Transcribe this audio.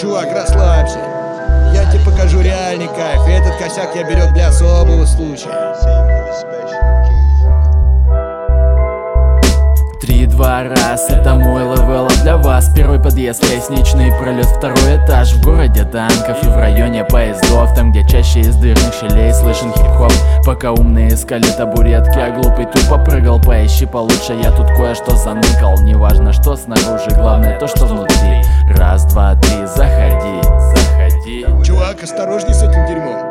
Чувак, расслабься. Я тебе покажу реальный кайф. И этот косяк я берег для особого случая. 3-2 раз, это мой левел для вас. Первый подъезд, лестничный пролет, второй этаж. В городе танков и в районе поездов, там, где чаще из дырных щелей слышен хип-хоп. Пока умные искали табуретки, а глупый тупо прыгал. Поищи получше, я тут кое-что заныкал. Неважно, что снаружи, главное то, что внутри. Раз, два, три, заходи, заходи. Чувак, осторожней с этим дерьмом.